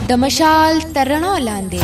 د مشال تر رڼا لاندې.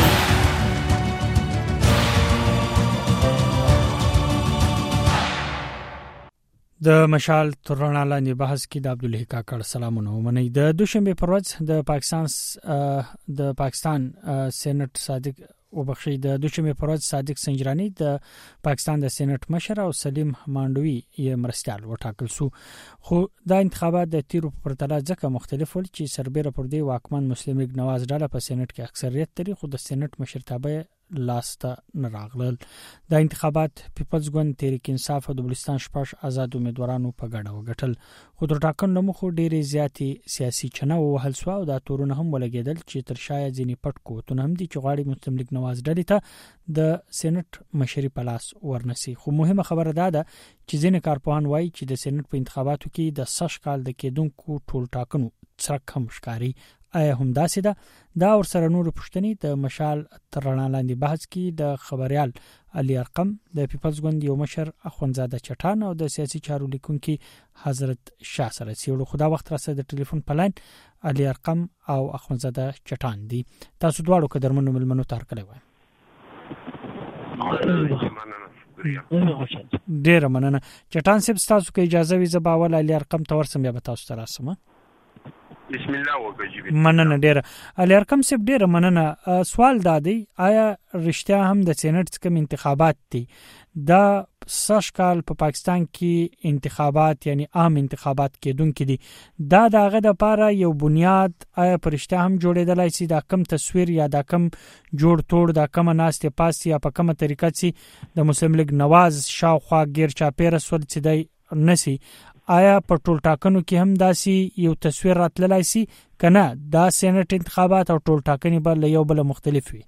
د مشال تر رڼا لاندې بحث کې د عبدالله کاکړ سلامونه ومني. د دوشنبه پر ورځ د پاکستان سېنات صادق وبخښي د دوشنبه پر ورځ صادق سنجرانی د پاکستان د سېنات مشر او سلیم مانډوي یې مرستيال وټاکل شو. خو دا انتخابات د تیرو په پرتله ځکه مختلف ول چې سربېره پر دې واکمن مسلم لیگ نواز ډاله په سېنات کې اکثریت لري، خو د سېنات مشرتابه لاسته نراغلل. د انتخابات پیپلز ګوند تحریک انصاف او د بلوچستان شپږ آزاد امیدوارانو په ګډه وګټل، خو تر ټاکنو مخکې ډېرې زیاتې سیاسي چنه وهل شو او دا تورونه هم ولګېدل چې تر شاید ځینې پټ کوتونه هم دي چې غواړي مسلم لیگ نواز ډلې ته د سېنات مشري په لاس ورنسي. خو مهمه خبره دا ده چې ځینې کارپوهان وایي چې د سېنات په انتخاباتو کې د سږ کال د کېدونکو ټول ټاکنو څرک هم ښکاري. آیا هم داسې ده؟ دا ورسره نور پښتني د مشال تر رڼا لاندې بحث کې د خبريال علي ارقم، د پیپلز ګوند یو مشر اخوندزاده چټان او د سیاسي چارو لیکونکي حضرت شاه سره سیړو. خدا وخت راځي د ټلیفون په لاین علي ارقم او اخوندزاده چټان دي. تاسو دواړو قدرمنو ملمنو تار کړی وای. ډیر مننه. چټان صاحب تاسو کې اجازه وي زباول علي ارقم تور سم بیا تاسو ته راسم. بسم الله وکړئ. مننه ډیره. علي ارقم صاحب ډیره مننه. سوال دادی آیا رښتیا هم د سېنات څخه انتخابات دي دا سږ کال په پاکستان کې انتخابات یعنی عام انتخابات کېدونکې دي دا دغه د لپاره یو بنیاد آیا پرشته هم جوړېدلای شي دا کم تصویر یا دا کم جوړ توړ دا کم ناست پاس یا په کومه طریقه چې د مسلم لیگ نواز شاوخوا غیر چاپیره سول چې دی نسی آیا په ټول ټاکنو کې هم داسي یو تصویر راتللای شي کنه دا سېنات انتخابات او ټول ټاکنې بل یو بل مختلف وي؟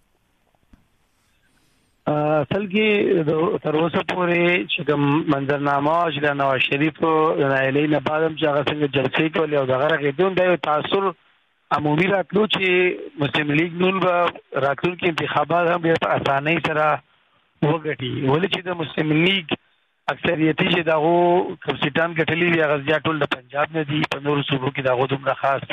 اصل کې تر اوسه پورې چې کوم منظرنامه چې د نواز شریف نایلې نه بعد هم چې هغه څنګه جلسې کولې او دغه غیدون د تاثر عمومي راتلو چې مسلم لیگ نون به راتلونکي انتخابات هم په اسانۍ سره وګټي، ولې چې د مسلم لیگ اکثریتي چې دغه کپسټان ګټلې وی غزیا ټول د پنجاب نه دي، په نور صوبو کې دغه دومره خاص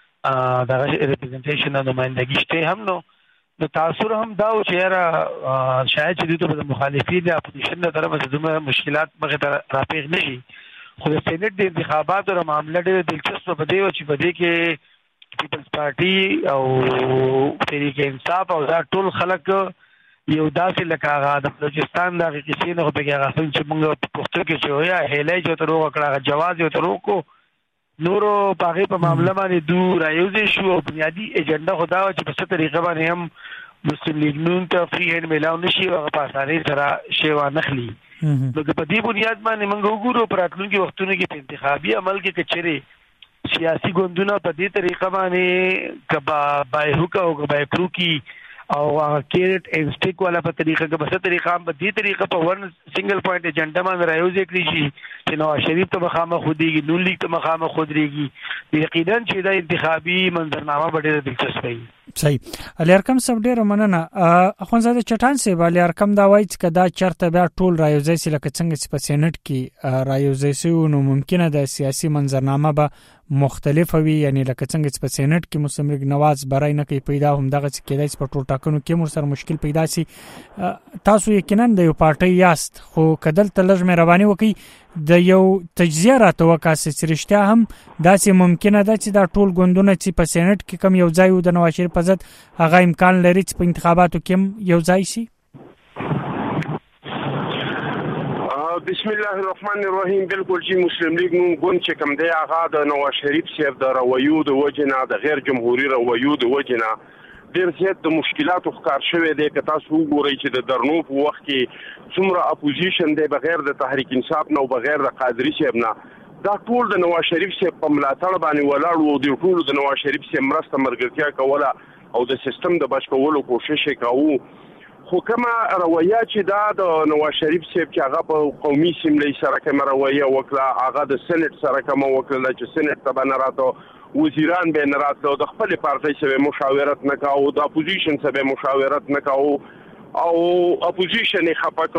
دغه ریپرزنټیشن او نمائندګي شته هم نو تاثر هم دا او چې را شاید چې د مخالفین د اپوزیشن له طرفه دومره مشکلات مخه ته راپېښ نشي. خو د سېنات د انتخاباتو او معاملې ډېر دلچسپ بده او چې بده کې پیپلز پارټي او تحریک انصاف او دا ټول خلک یو داسې لکه هغه د بلوچستان د قصې نه په کې هغه چې موږ پښتو کې چې ویا هلای جو تر وکړه جواز یو تر وکړو نورو باغې په معاملې باندې دور رايوځي شو او بنیادی ایجنډا خدا چې په څه طریقه باندې هم مسلم لیگ نون ته فری هند ملاو نشي او په اسانۍ سره شیوا نخلي. نو په دې بنیاد باندې موږ وګورو پر راتلونکي وختونو کې په انتخابي عمل کې کچري سیاسي ګوندونه په دې طریقه باندې کبا بای هوک او بای کروکی او کیرټ ان سټیک والا په طریقه کې بس طریقه په دې طریقه په ون سنگل پوینټ ایجنډا باندې رايوځي کړی شي چې نواز شریف ته مخامخ خوديږي، نون لیگ ته مخامخ خودريږي. یقینا چې دا انتخابي منظرنامه ډېره دلچسپ وي. صحیح. علي ارقم صاحب ډېر مننه. اخوندزاده چټان صاحب علي ارقم دا وایي چې دا چرته بیا ټول رايوځي چې لکه څنګه چې په سېنات کې رايوځي سو نو ممکنه د سیاسي منظرنامه به مختلف وي، یعنی لکه څنګه چې په سېنات کې مسلم لیگ نواز برای نه کوي پیدا هم دغه چې کېدای چې په ټول ټاکنو کې مر سره مشکل پیدا شي. تاسو یقینا د یو پارټي یاست خو کدل تلج مې رواني وکي د یو تجزیه راته وکاسه چې رښتیا هم داسې ممکنه ده چې دا ټول ګوندونه چې په سېنات کې کم یو ځای و د نواز شریف په ضد هغه امکان لري چې په انتخاباتو کې یو ځای شي؟ بسم الله الرحمن الرحیم. بالکل چې مسلم لیگ نون ګوند چې کوم دی هغه د نواز شریف صاحب د رویو د وجنه د غیر جمهوریت رویو د وجنه ډېر زیات د مشکلاتو ښکار شوی دی. که تاسو وګورئ چې د درنو په وخت کې څومره اپوزیشن دی بغیر د تحریک انصاف نه او بغیر د قادری صاحب نه دا ټول د نواز شریف صاحب په ملاتړ باندې ولاړ وو. د ټول د نواز شریف صاحب مرسته مرګرتیا کوله او د سیستم د بچ کولو کوشش وکاو. خو کومه رویه چې دا د نواز شریف صاحب چې هغه په قومي سیملې سره کومه رویه وکړه هغه د سېنات سره کومه وکړه چې سېنات ته باندې راته وزیران به نه راتلو، د خپل پارټي سره مشاورت نه کاوه، د اپوزیشن سره مشاورت نه کاوه او اپوزیشن یې خپکو.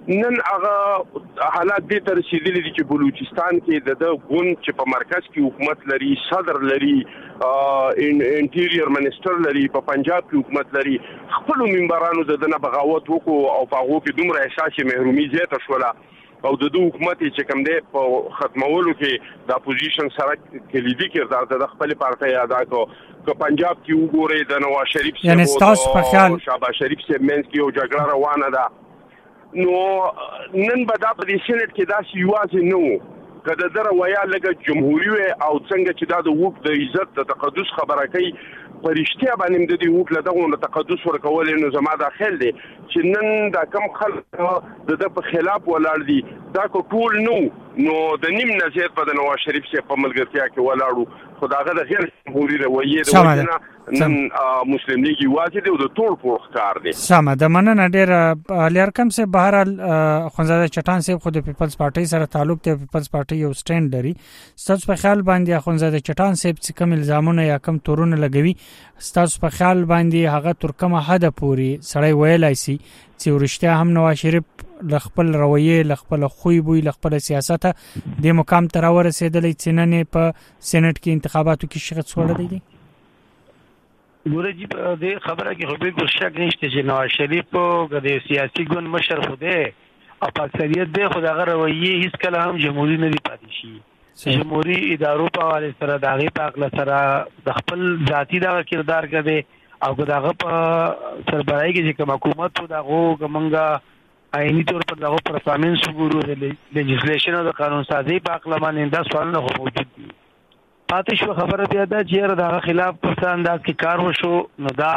نن هغه حالات دې تر رسیدلي دي چې بلوچستان کې د ګوند چې په مرکز کې حکومت لري، صدر لري، انټیریور منسٹر لري، په پنجاب کې حکومت لري، خپل منبرانو دنه بغاوت وکړو او په هغه کې دومره احساس محرومي زیاته شوله او د دوه حکومت چې کوم دی په ختمولو کې د اپوزیشن سره کلیدي کردار د خپل پارټي ادا کو که پنجاب کې وګورئ د نواز شریف یعنی تاسو په خیال شهباز شریف سره منځ کې یو جګړه روانه ده، نو نن به دا په دې سېنات کې داسې یوازې نه وو که د ده رویه لږه جمهوري او څنګه چې دا د ووک د عزت د تقدس خبره کوي په رښتیا باندې د دې ووک له دغو تقدس ورکول نو زما دا خیال دی چې نن دا کم خلک د ده په خلاف ولاړ دي دا که ټول نو د نیم نه زیات به د نواز شریف صاحب په ملګرتیا کې ولاړو خو د هغه د غیر جمهوري رویې د وجې نه نن مسلم لیګ یوازې دی او د ټول پوخ کار دی. سمه ده، مننه ډېره. علي ارقم صاحب بهرحال اخوندزاده چټان صاحب خو د پیپلز پارټۍ سره تعلق دی، پیپلز پارټۍ یو سټینډ لري. ستاسو په خیال باندې اخوندزاده چټان صاحب چې کوم الزامونه یا کوم تورونه لګوي، ستاسو په خیال باندې هغه تر کومه حده پورې سړی ویلای شي چې ورشته هم نواز شریف لخپل رویه لخپل خوې بوی لخپل سیاست د مقام تر ورسېدلې چې نن په سېنات کې انتخاباتو کې شرکت وړل دي؟ ګورجی د خبره کې خو به شک نشته چې نواز شریف د سیاسي ګوند مشر خو دی او په اکثریت دی، خو دغه رویه هیڅ کله هم جمهوریت نه دی پاتې شي. جمهوری ادارو په حواله سره دغه په عقل سره د خپل ذاتی دغه کردار کوي او دغه په سربراهي کې چې کوم حکومت دغه کومنګا آئینی طور پر دغه پرفارمنس وګورو لیجسلیشن او د قانون سازي په عقل باندې دا سوال نه موجود دي. پاتې شو خبره بیا دا چې دغه خلاف په انداز کې کار وشو نو دا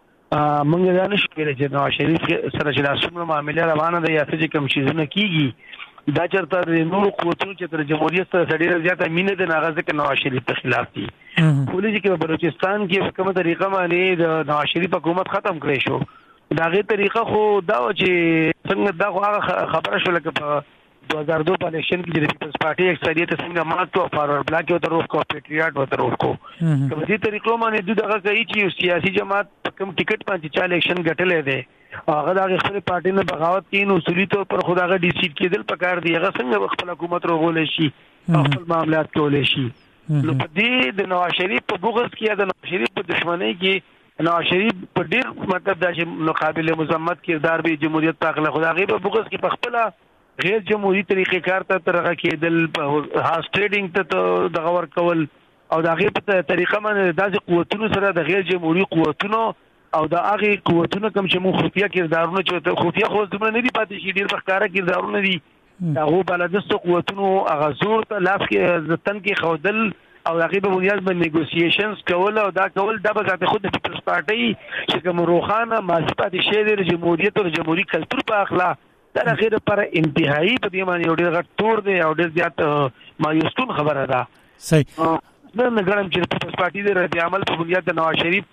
موږ دا نشو کېدای چې نواز شریف سره چې لاسونه معاملې روانه ده یا څه کوم شیزونه کیږي دا چرته د نور قوتونو چې تر جمهوریت سره ډېره زیاته مینه ده هغه ځکه نواز شریف په خلاف دي. ولې چې په بلوچستان کې په کومه طریقه باندې د نواز شریف حکومت ختم کړی شو دا غي طریقه خو دا چې څنګه دا خبره شو لکه په 2002 په الیکشن کې د پیپلز پارټي اکثریت څنګه ماتو فارورډ بلاک یو طرف کو پیټریاټ و طرف کو په دې طریقو باندې دغه کوي چې سیاسي جماعت کوم ټیکټ باندې چې الیکشن ګټلې ده هغه د خپل پارټي نه بغاوت کین اصولي طور پر خداغه ډیسیډ کېدل پکار دی هغه څنګه خپل حکومت روغول شي خپل معاملات کول شي. نو په دې د نواز شریف په بغض کې د نواز شریف په دښمنۍ کې نواز شریف په ډیر مطلب دا چې مقابل مذمت کردار به جمهوریت په خپل خداغه په بغض کې په خپل غیر جمهوری طریقې کار ته ترغه کېدل هاوس ټریډینګ ته دغه ورکول او دغه په طریقه باندې داسې قوتونو سره د غیر جمهوری قوتونو او د هغه قوتونو کوم چې مو خفیه کردارونه چې خفیه خو زموږ نه دي پاتې شي ډیر بخکاره کردارونه دي هغه بلدستو قوتونو هغه زور ته لاس کې ځتن کې خودل او هغه په بنیاد باندې نیګوسییشنز کول او دا کول د بغاوت خود د پیپلز پارټي چې کوم روخانه مازی پاتې شي د جمهوریت او جمهوریت کلچر په اخلاق دا غیر پر انتهایی په دې باندې ډېر غټ تور دی او ډېر زیات مایوسکون خبره ده. صحیح. نن غواړم چې پیپلز پارټي د رد عمل په بنیاد د نواز شریف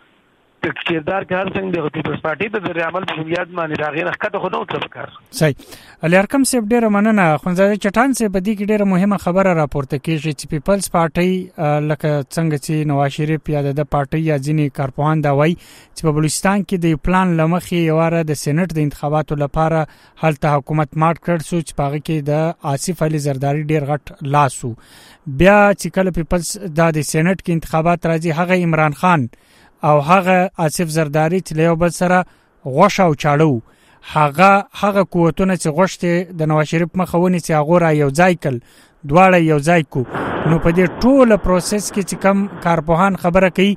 کردار کار څنګه د پیپلز پارټي د رد عمل په بنیاد باندې دا غیر حقیقت خو نه وکړ. صحیح. علي ارقم صاحب ډېر مننه. اخوندزاده چټان صاحب دې کې ډېر مهمه خبره راپورته کیږي چې پیپلز پارټي لکه څنګه چې نواز شریف یا د پارټي یا ځینې کارپوهان دا وایي چې په بلوچستان کې د پلان لمخې یواره د سېنات د انتخاباتو لپاره هلته حکومت مات کړ شو چې پاغه کې د آصف علي زرداری ډېر غټ لاسو بیا چې کله پیپلز د سېنات کې انتخابات راځي هغه عمران خان او هغه آصف زرداری چې له بل سره غوښه او چاړو هغه قوتونه چې غوښته د نواز شریف مخاوني چې هغه را یو ځای کل دواړه یو ځای کو نو په دې ټوله پروسس کې چې کم کارپوهان خبره کوي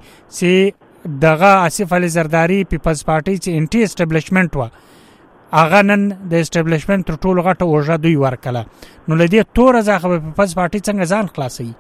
چې دغه آصف علي زرداری پیپلز پارټي چې انټي اسټابلیشمنت و هغه نن د اسټابلیشمنت تر ټولو غټه اوجه دوی ورکله نو لدی تور ځخه پیپلز پارټي څنګه ځان خلاصي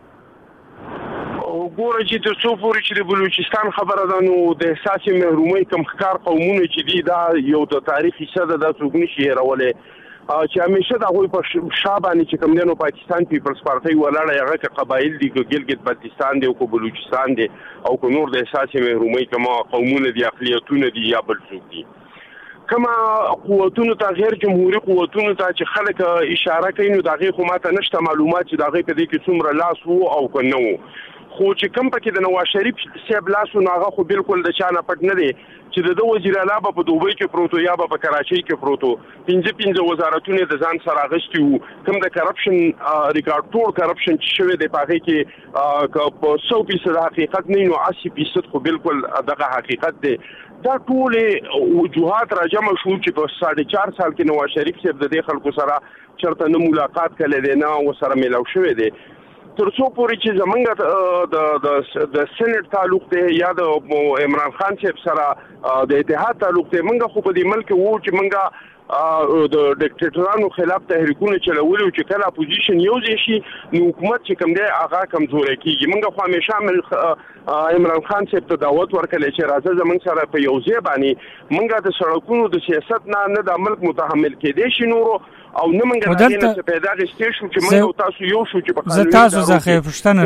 ګوره چې تر څو پورې چې د بلوچستان خبره ده نو د احساس محرومۍ کم ښکار قومونه چې دي دا یو د تاریخ حصه ده دا څوک نشي هېرولی چې همیشه د هغوی په شا باندې چې کوم دی نو پاکستان پیپلز پارټۍ ولاړه هغه که قبایل دي که ګلګت بلتستان دی او که بلوچستان دی او که نور د احساس محرومۍ کومه قومونه دي اقلیتونه دي یا بل څوک دي کما قوتونو ته غیر جمهوری قوتونو ته چې خلک اشاره کوي نو د هغې خو ماته نشته معلومات چې د هغې په دې کې څومره لاس و او که نه و خو چې کوم پکې د نواز شریف صاحب لاسو هغه خو بالکل د چانه پټ نه دی چې د وزیر اعلی په دوبۍ کې پروتو یا په کراچۍ کې پروتو 15 وزارتونه د ځان سره اغشتي وو کوم د کرپشن ریکارډ ټول کرپشن چې شوی دی په هغه کې په 100% حقیقت نه نو 80% خو بالکل دغه حقیقت دی دا ټول وجوهات راجمع شو چې په 4.5 سال کې نواز شریف صاحب د دې خلکو سره چرته نه ملاقات کړي دی نه وسره ملاو شوی دی تر څو پورې چې زمونږ د سېنات تعلق دی یا د عمران خان صاحب سره د اتحاد تعلق دی موږ خو په دې ملک وو چې موږ د ډیکټیټرانو خلاف تحریکونه چلولو چې کله اپوزیشن یو ځای شي نو حکومت چې کوم دی هغه کمزوري کیږي موږ خو همیشه عمران خان صاحب ته دعوت ورکړل چې راځه زمونږ سره په یو ځای باندې موږ د سړکونو د سیاست نه د ملک متحمل کېدې شي نورو او نه موږ راځي نه پیدا غشته شو چې موږ تاسو یو شو چې په قانون تاسو زخه پښتنه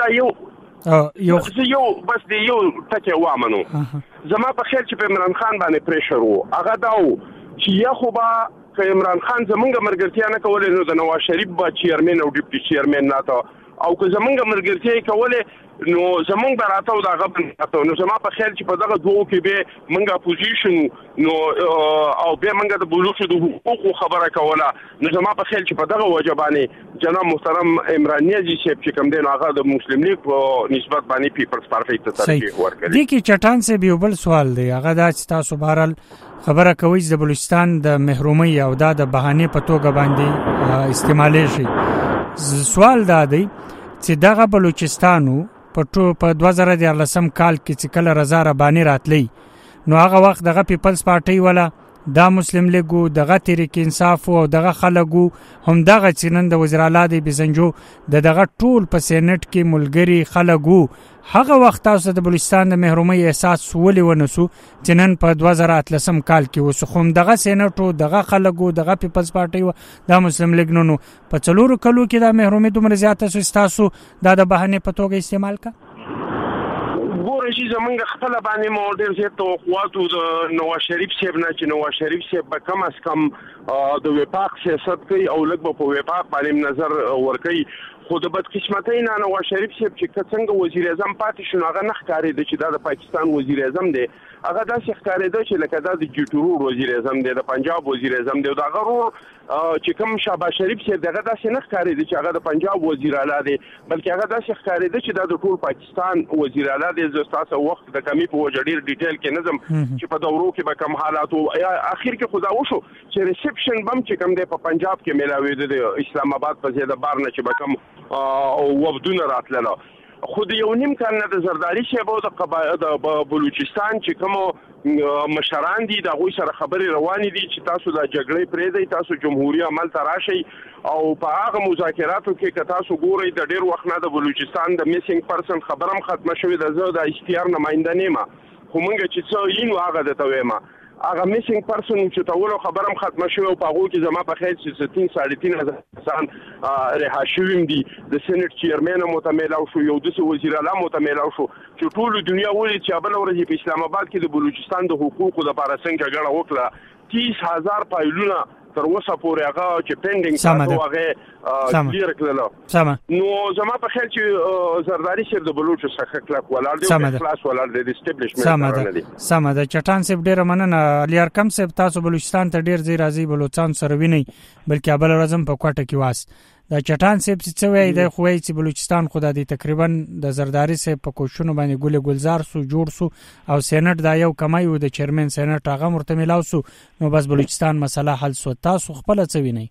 لرم یو بس دی یو ټکی وامنو زما په خیر چې په عمران خان باندې پریشر وو هغه داو چې یا خو با که عمران خان زمونږ مرګرتیا نه کولای نو د نواز شریف با چیرمن او ډیپټي چیرمن نه تا او که زمونږ مرګرتیا کولای نو زمونږ براته او دغه بنته نو زما په خیال چې په دغه دوه کې به منګه اپوزیشن نو او به منګه د بلوغ د حقوق خبره کوله نو زما په خیال چې په دغه وجبانه جناب محترم عمران نیازی صاحب چې کوم دین هغه د مسلم لیگ په نسبت باندې پیپلز پارټي ته ترجیح ورکړي دي کې چټان سے یو بل سوال دی هغه دا چې تاسو بهرال خبره کوي د بلوچستان د محرومي او د بهانه په توګه باندې استعمالي شي سوال دا دی چې دغه بلوچستانو په 2014 کال کې چې کله رضا رباني راتلی نو هغه وخت دغه پیپلز پارټي ولا دا مسلم لیګو دغه تحریک انصاف او دغه خلګو هم دغه چنن د وزیر اعلی د بزنجو دغه ټول په سېنات کې ملګری خلګو هغه وخت تاسو د بلوچستان د محرومي احساس ولې ونسو چنن په 2013 کال کې وسخوم دغه سېناتو دغه خلګو دغه پیپلز پارټي د مسلم لیګ نو په څلورو کلو کې د محرومي دومره زیاته تاسو د بهانه په توګه استعمال کا ګورې چې زمونږ خپل باندې مو ډېر زیات توقعات د نواز شریف صاحب نه چې نواز شریف صاحب به کم از کم د وفاق سیاست کوي او لږ په وفاق باندې نظر ورکوي خو د بدقسمتۍ نه نواز شریف صاحب چې څنګه وزیر اعظم پاتې شو هغه نه ښکارېده چې دا د پاکستان وزیر اعظم دی هغه داسې ښکارېده چې لکه دا د جیټورو وزیر اعظم دی د پنجاب وزیر اعظم دی دا غرور چې کوم شهباز شریف صاحب دغه داسې نه ښکارېده چې هغه د پنجاب وزیر اعلی دی بلکې هغه داسې ښکارېده چې دا د ټول پاکستان وزیر اعلی دی زه تاسو وخت د کمی په وجه ډېر ډیټیل کې نظم چې په دورو کې به کوم حالات او اخر کې خدا وشو چې ریسپشن بم چې کوم دی په پنجاب کې ملاوي د اسلام آباد په ځای د بار نه چې به کوم او وفدونه راتلله خود یو نیم کال نه د زرداری شیبو د بلوچستان چې کوم مشران دي د غوي سره خبري روانې دي چې تاسو د جګړې پرې دی تاسو جمهوریت عمل تراشي او په هغه مذاکراتو کې که تاسو ګورئ د ډېر وخت نه د بلوچستان د میسینګ پرسن خبرم ختمه شوې د زه د اشتیار نماینده نیمه خو مونږ چې څه یینو هغه د تویمه هغه میسینګ پرسن چې تاسو خبرم ختمه شوې او په هغه کې زما په خیر چې 3.5 انسان رها شویم دي د سېنات چیرمن متمل او شو یو د وزیر اعلی متمل او شو چې ټول دنیا ولې چې بل ورځ په اسلام آباد کې د بلوچستان د حقوقو د لپاره څنګه جګړه وکړه 30,000 پایلونه تر اوسه پورې هغه چې پینډینګ او هغه کلیر کړل نو زما په خیال چې زرداری صاحب د بلوچ څخه کلک ولر دی خلاص ولر دی اسټابلیشمنت سم ده چټان صاحب ډیر مننه علي ارکم صاحب تاسو بلوچستان ته ډیر زی راځي بلوچستان سره ویني بلکې بل ورځم په کوټه کې واس دا چټان صاحب چې وایي د خوې چې بلوچستان خو د تقریبا د زرداری صاحب په کوششونو باندې ګل گلزار سو جوړ سو او سېنات دا یو کمای و د چیرمن سېنات هغه مرته ملاو سو نو بس بلوچستان مسله حل سو تاسو خپل څه وینئ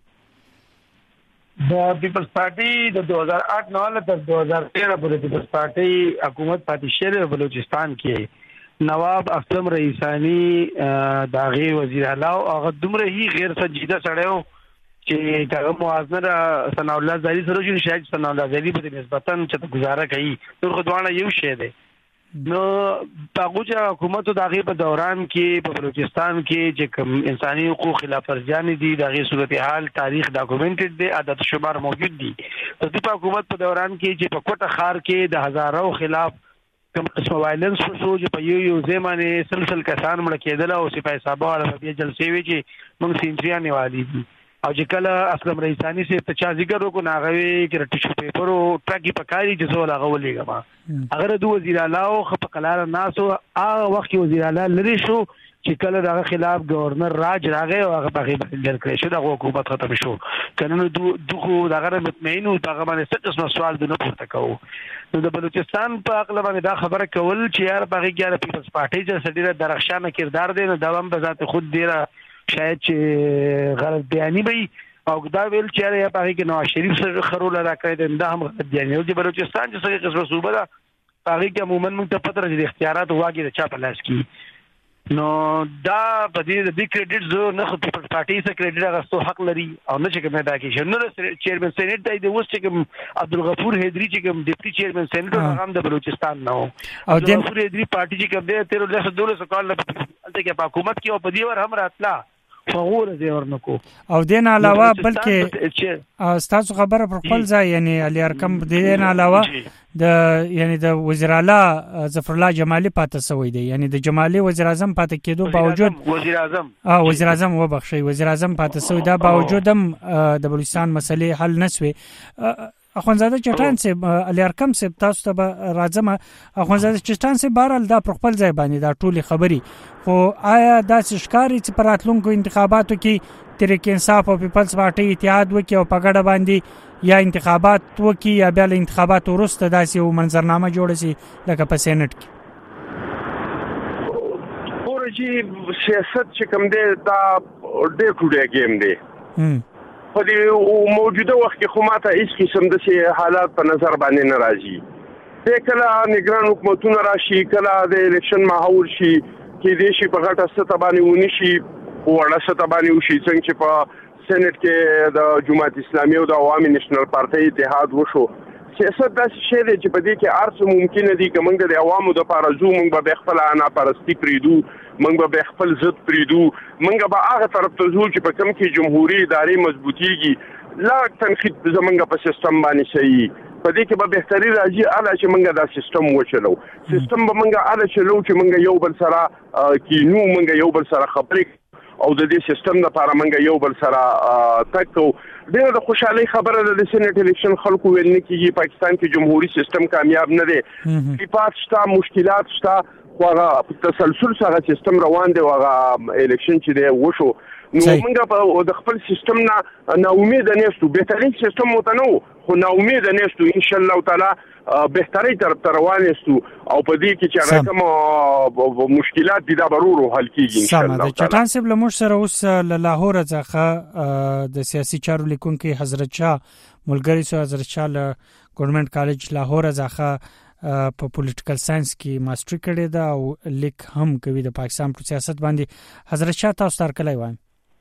د پیپلز پارټي د 2008 نه تر 2013 پورې پیپلز پارټي حکومت پاتې شوه بلوچستان کې نواب اسلم رئیسانی داغي وزیر اعلی او هغه دومره هی غیر سنجیده سړیو چې هغه موازنه ثنا الله زری سره چې شاید ثنا الله زری په نسبتاً چې گزاره کوي نور خدوانه یو شی دی نو هغه حکومت د هغه په دوران کې په بلوچستان کې چې کوم انساني حقوق خلاف ورزیان دي د هغه صورتحال تاریخ ډاکومنټډ دی عدد شمار موجود دي د دې حکومت په دوران کې چې په کوټه خار کې د هزارو خلاف کوم قسم وایلنس شو چې په یو زمانه سلسله کسان مړ کېدل او سپاه صاحب او په جلسې وی چې موږ سینچریا نیوالي دي او چې کله اسلام رئیسانی سي ته چا ذکر وکړو ناغوي کې ټیشو پیپر او ټاکی پکاري چې زول هغه ولېګما اگر د وزیر اعلی او خپقلار ناسو هغه وخت وزیر اعلی لري شو چې کله دغه خلاف گورنر راج راغی او هغه بغي بل کړی شو د حکومت ختم شو کنه دغه دغه مطمئن او هغه باندې څه څه سوال دونه پورته کوو نو د بلوچستان په اقل باندې دا خبره کول چې یار بغي ګاره پیپلز پارټي چې سړي درخشانه کردار دی نو دوام به ذات خود ډیره شاید چې غلط بیانی وي او دا ویل چې یا پاره کې نواز شریف سره خرول را کړی دا هم غلط بیانی او چې بلوچستان چې څنګه قصبه صوبه ده پاره کې عموما موږ ته پته راځي د اختیارات واګي د چا په لاس کې نو دا په دې د کریډټ زو نه خو پیپلز پارټي سره کریډټ غوښتو حق لري او نه چې کومه دا کې نو چیرمن سېنات دی د وست چې عبدالغفور حیدری چې کوم ډیپټي چیرمن سېنات هغه د بلوچستان نه او د عبدالغفور حیدری پارټي چې کوم دی 13 کال نه الته کې په حکومت کې او په دې ور هم راتلا فغور زی ورنکو او دین علاوه بلکې تاسو خبره پر خپل ځای یعنی علي ارکم دین علاوه د یعنی د وزیر اعلی ظفر الله جمالي پاتې سوی دی یعنی د جمالي وزیر اعظم پاتې کېدو باوجود وزیر اعظم وبخښي وزیر اعظم پاتې سوی دا باوجود هم د بلوچستان مسلې حل نشوي اخوانزاده چټان سي علي ارکم سي تاسو ته راځم اخوانزاده چټان سي بهرال دا پر خپل ځای باندې دا ټولي خبري خو آیا دا ښکاری چې پر راتلونکو انتخاباتو کې تحریک انصاف او پیپلز پارټي اتحاد وکي او په ګډه باندې یا انتخابات وکي یا بیا انتخابات ورسته داسې یو منظرنامه جوړه شي لکه په سېنات کې ورجی سیاست چې کوم دی دا ډېر ټوډه گیم دی په دې موجوده وخت کې خو ماته هیڅ قسم د حالات په نظر باندې نه راځي د کله نگران حکومتونه راشي کله د الیکشن ماحول شي کې دې شي په غټه سطح باندې ونی شي وړه سطح باندې وشي څنګه چې په سېنات کې د جماعت اسلامي او د عوامي نېشنل پارټي اتحاد وشو سیاست داسې شی دی چې په دې کې هر څه ممکن دي که موږ د عوامو دپاره ځو موږ به خپل ناپرستي پرېږدو موږ به خپل ضد پرېږدو موږ به هغه طرف ته ځو چې په کوم کې جمهوري ادارې مضبوطېږي لا تنقید زموږ په سیستم باندې صحیح په دې کې به بهتري راځي هله چې موږ دا سیستم وچلو سیستم به موږ هله چلو چې موږ یو بل سره کینو موږ یو بل سره خبرې او د دې سیستم لپاره موږ یو بل سره تکو ډېر د خوشحالي خبره ده د سېنات الیکشن خلکو ویل نه کېږي پاکستان کې جمهوریت سیستم کامیاب نه دی خلافات شته مشکلات شته خو هغه تسلسل سره سیستم روان دی او هغه الیکشن چې دی وشو نو موږ په د خپل سیستم نه امید نه یو بهترین سیستم مو نه خو نا امید نه یو ان شاء الله تعالی بهتري طرف ته روان یو او په دې کې چې کوم مشکلات دي دا ضروري حل کیږي ان شاء الله تعالی چټان صاحب له موږ سره اوس له لاهور څخه د سیاسي چارو لیکونکي حضرت شاه ملګری سو حضرت شاه له ګورنمنت کالج لاهور څخه په پولیټیکل ساينس کې ماستری کړی دا او لیک هم کوي د پاکستان په سیاست باندې حضرت شاه تاسو تر کله وایم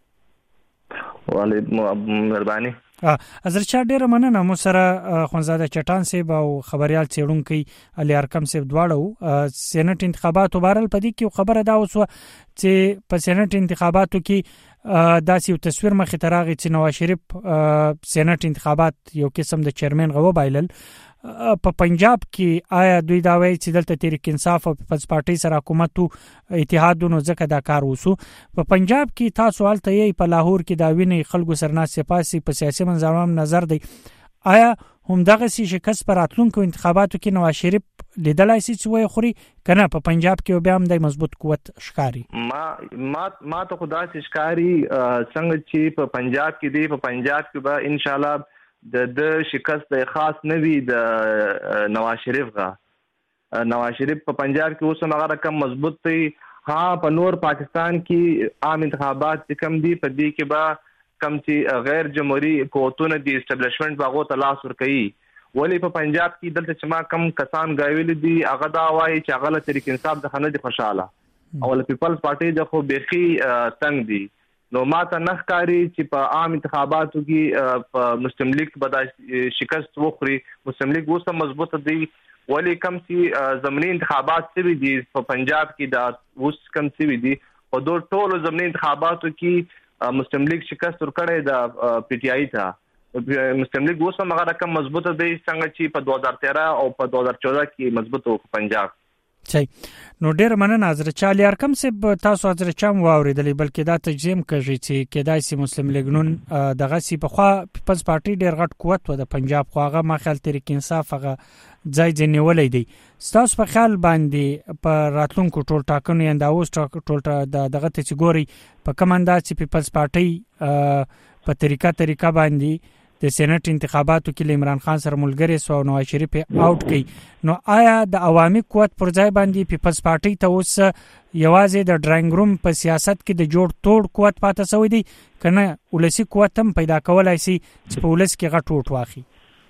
والي مهرباني حضرت شاه ډیره مننه مو سره خونزاده چټان صاحب او خبريال څېړونکي علي ارکم صاحب دواړو سېنات انتخاباتو بهرال پدې کې خبره دا اوس چې په سېنات انتخاباتو کې داسې یو تصویر مخې ته راغی چې نواز شریف سېنات انتخابات یو قسم د چیرمن غو بایلل په پنجاب کې آیا دوی دا وایي چې دلته تحریک انصاف او پیپلز پارټي سره حکومت اتحادونو ځکه دا کار وسو په پنجاب کې تاسو حالت یې په لاهور کې دا ویني خلکو سرناس سپاسي په سیاسي منظرم نظر دی آیا هم دغه شکست پر راتلونکو انتخاباتو کې نواز شریف لیدلای شي چې وایي خوري کنه په پنجاب کې بیا هم د مضبوط قوت ښکاری ما ته خدا سي ښکاری څنګه چې په پنجاب کې دی په پنجاب کې به ان شاء الله د شکست خاص نوي د نواز شریف نواز شریف په پنجاب کې اوس هغه رقم مضبوط دی ها په نور پاکستان کې عام انتخابات کم دي په دې کې به کم چې غیر جمهوریت قوتونه دي اسټابلیشمنت باغو تلاش ور کوي ولی په پنجاب کې دلته چې ما کم کسان غویل دي هغه دا وایي چې هغه له تحریک انصاف د خنه دي خوشاله او له پیپلز پارټي د خو بيخي څنګه دي نو ماته نخکاری چې په عام انتخاباتو کې په مسلم لیگ به شکست وخوري مسلم لیگ اوس مضبوط دی ولی کم چې زمینی انتخابات څه دي په پنجاب کې دا اوس کم څه دي او د ټولو زمینی انتخاباتو کې مسلم لیگ شکست ورکړی د پی ټی آی ته مسلم لیگ اوس هغه رقم مضبوط دی څنګه چې په 2013 او په 2014 کې مضبوط و په پنجاب نو ډیر مننه حضرت چالي ارکم سب تاسو حضرت چم واوریدلې بلکې دا تجزیم کوي چې کېدای سي مسلم لیگ نون دغه سی په خوا پیپلز پارټي ډیر غټ قوت و د پنجاب خواغه ما خیال تحریک انصاف هغه ځای ځنیولې دی تاسو په خیال باندې په راتلونکو ټول ټاکنو یا د اوس ټول دغه تچګوري په کماندا چې پیپلز پارټي په طریقه باندې د سېنات انتخاباتو کې عمران خان سره ملګری سو نواز شریف آوټ کړي نو آیا د عوامي قوت پر ځای باندې پیپلز پارټي ته اوس یوازې د ډراینګ روم په سیاست کې د جوړ توړ قوت پاتې شوی دی کنه ولسی قوت هم پیدا کولای شي چې په ولس کې غټ وټ واخی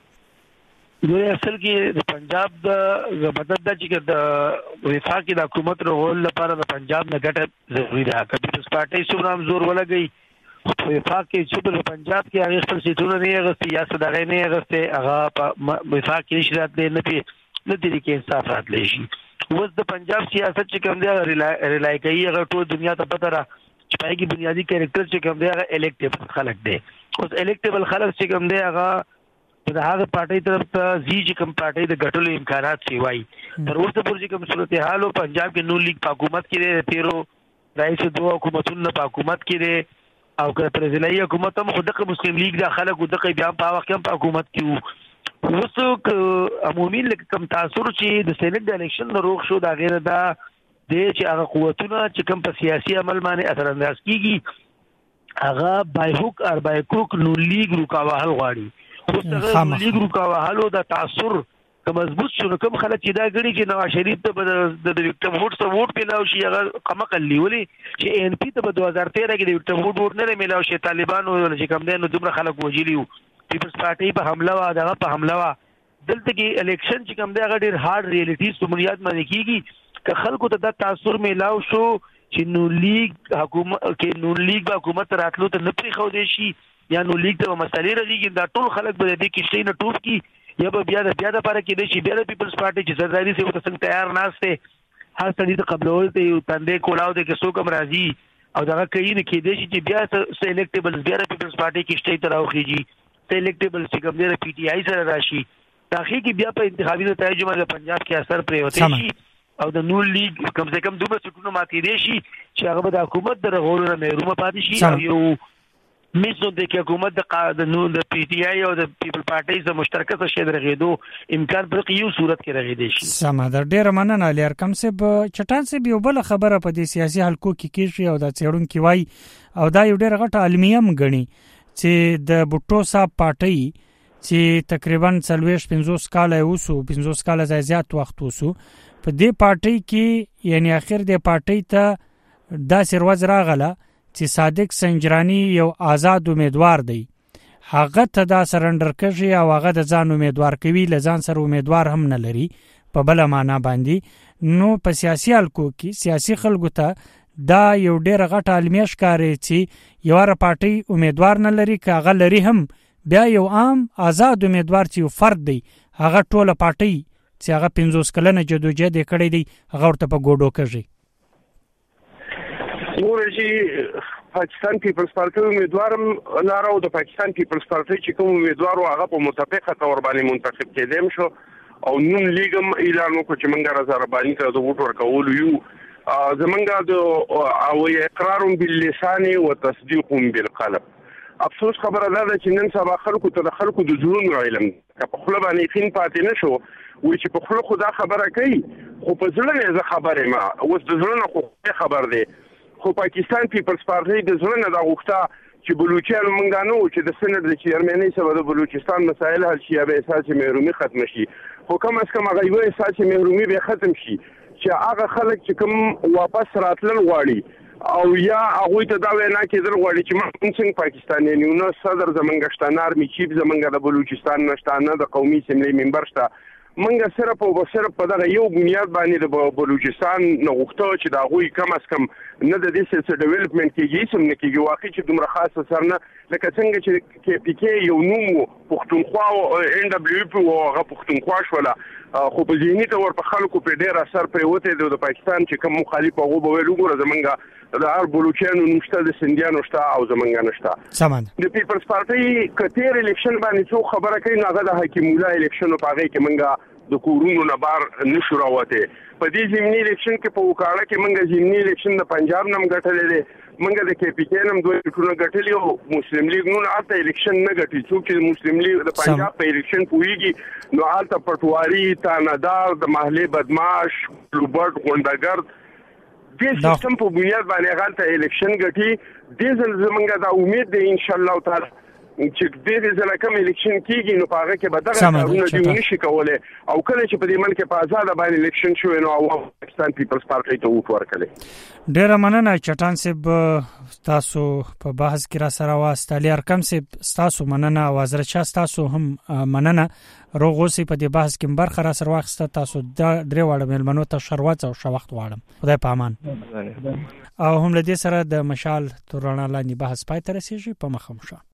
دوی اصل کې د پنجاب د مدد د چې د وفاقي د حکومت رول لپاره د پنجاب نه ګټه ضروری ده پیپلز پارټي سومرام زور ولګي په وفاق کې چې په پنجاب کې هغه خپل سیټونه نه غوښتي یا صدغه نه غوښتي هغه په وفاق کې شرات نه پی نه دي کې انصاف راتلی شي اوس د پنجاب سیاست چې کوم دی ریلای کوي هغه ټول دنیا ته پته را چې پای کې بنیادی کریکټر چې کوم دی هغه الیکټیبل خلک دی اوس الیکټیبل خلک چې کوم دی هغه د هغه پارټي طرف ته چې کوم پارټي د ګټلو امکانات سی وای تر اوسه پورې کوم صورتحال پنجاب کې نون لیگ په حکومت کې تیرو رئیس دوه حکومتونو په حکومت کې او که پرزیدنتي حکومت هم خودکه مسلم لیگ د خلکو دغه بیا په وخت کې په حکومت کې وسو عمومي کم تاثیر چې د سېنات د الیکشن روغ شو دا غیر دا د چې هغه قوتونه چې کوم په سیاسي عمل باندې اثر انداز کیږي هغه بای هوک او بای کروک نو لیگ رکاوهل غواړي اوس هغه لیگ رکاوهلو د تاثیر که مضبوط شونه کوم خلک چې دا غړي چې نواز شریف ته د وکټم ووټ سره ووټ پیلاو شي هغه قمقل لیولي چې ان پی ته په 2013 کې د وکټم ووټ نه میلاو شي طالبانو چې کوم دین دومره خلک وجلیو پیپلز پارټي په حمله وا دغه په حمله وا دلته کې الیکشن چې کوم دی هغه ډیر هارد ریالیټیز په بنیاد باندې کیږي که خلکو ته د تاثیر میلاو شو چې نو لیگ حکومت کې نو لیگ به حکومت راتلو ته نه پری خو دی شي یا نو لیگ ته مسلې راځي دا ټول خلک به دې کې شي نه ټوب کی یا به بیا د لپاره کې د شي بیا د پیپلز پارټي چې زرداری سي وته څنګه تیار ناشته هر سړي ته قبلول ته یو تندې کولاو د کې څوک هم راځي او دغه کوي نه کې د شي چې بیا سلیکټیبل بیا د پیپلز پارټي کې شته تر اوخیږي سلیکټیبل چې کوم د پی ټی آی سره راشي تاخی کې بیا په انتخابي نتایجو باندې پنجاب کې اثر پرې وته شي او د نون لیگ کم سے کم دوه سټونو ماتې دي شي چې هغه د حکومت د غوړو نه محروم پاتې شي او یو میسو د حکومت د نو د پی ټی آی او د پیپل پارټي سره مشترکه څه درغېدو امکان پر یو صورت کې راغېدي شي سمادر ډیر مننه علي ارکم سب چټان سب یو بل خبره په دې سیاسي حلقو کې کیږي او د چېړون کې وای او دا یو ډیر غټ علمیم غني چې د بوټو صاحب پارټي چې تقریبا 40-50 کال اوسو 50 کال زیات وخت اوسو په دې پارټي کې یعنی اخر دې پارټي ته دا سروز راغله چې صادق سنجرانی یو آزاد امیدوار دی هغه ته دا سرندر کوي او هغه د ځان امیدوار کوي لزان سره امیدوار هم نه لري په بل معنا باندې نو په سیاسي حلقو کې سیاسي خلکو ته دا یو ډېر غټ عالمي ښکاري چې یو را پارټي امیدوار نه لري کاغه لري هم بیا یو عام آزاد امیدوار چې یو فرد دی هغه ټوله پارټي چې هغه 50 کلنه جدوجہد کړی دی هغه ورته په ګوډو کوي ورشي پاکستان پیپلز پارټي امیدوارم لارو د پاکستان پیپلز پارټي چې کوم امیدوار هغه په متفقه تور باندې منتخب کېدم شو او نون لیګم اعلان وکړ چې منګه رضاربانی ته د ووټ ورکول یو زمونږ د او اقرار باللسان وتصديق بالقلب افسوس خبره ده چې نن سبا خلکو ته د خلکو د زړونو علم په خپل باندې یقین پاتې نشو وای چې په خپل خدا خبره کوي خو په ځل نه زه خبره ما اوس د ځل نه خو خبر دی خو پاکستان پیپلز پارټي د ځل نه دا غوښته چې بلوچستان مونږ نه و چې د سند د چیرمنۍ سره د بلوچستان مسایل حل شي به اساسي محرومي ختم شي خو کم از کم هغه یو اساسي محرومي به ختم شي چې هغه خلک چې کوم واپس راتلل غواړي او یا هغه ته دا وینا کېدل غواړي چې موږ څنګه پاکستاني نو صدر زمونږ شتانار می چیف زمونږ د بلوچستان نشټانه د قومي سیملې منبر شته منګه صرف او صرف په دغه یو بنیاد باندې د بلوچستان نه غوښتل چې دا غوي کم از کم نه د دې سیاسي ډیولپمنٹ کېږي سم نه کېږي واقعي چې دومره خاصه سر نه لکه څنګه چې کې پی کې یو نوم پښتونخوا او ان دبليو پی او هغه پښتونخوا شوله خو په ذهني تور په خلکو په ډیر اثر پریوته د پاکستان چې کوم مخالف هغه به ویل وګوره زمونږ د هر بلوچستانو نشته د سندیانو شته او زمونږ نشته سامان د پیپلز پارټي کتیر الیکشن باندې څو خبره کوي هغه د حکیم الله الیکشن په هغه کې منګه د کورونو نه بار نشو راوته. په دې ضمني الیکشن کې په وکاله کې منګه ضمني الیکشن د پنجاب نم ګټلې دي، منګه د کې پی کې نم دوه ټونه ګټلې او مسلم لیگ نو آته الیکشن نه ګټي، چې مسلم لیگ د پنجاب په الیکشن پويږي نو آلته پټواری تانادار د محلي بدمعاش لوبرټ غونډګر د سیستم په بنیاد باندې غلطه الیکشن ګټي. د زمونږه د امید دی ان شاء الله تعالی چې دې ځله کوم الیکشن کیږي نو پاره کې به دغه کارونه دی نشي کولای، او کله چې په دې ملک په آزاد باندې الیکشن شوی نو پاکستان پیپلز پارټي ته ووټ ورکړي. ډیر مننه چټان صاحب تاسو په بحث کې را سره واستلی. ارکم صاحب تاسو مننه، او حضرت شاه تاسو هم مننه. روغوسی په دې بحث کې برخه را سره واخسته. تاسو درې واړه ملمنو ته شروات او شوخت واړم. خدای په امان. او هم لدې سره د مشال تورانه لاندې بحث پای ته رسیږي. په مخه مشه.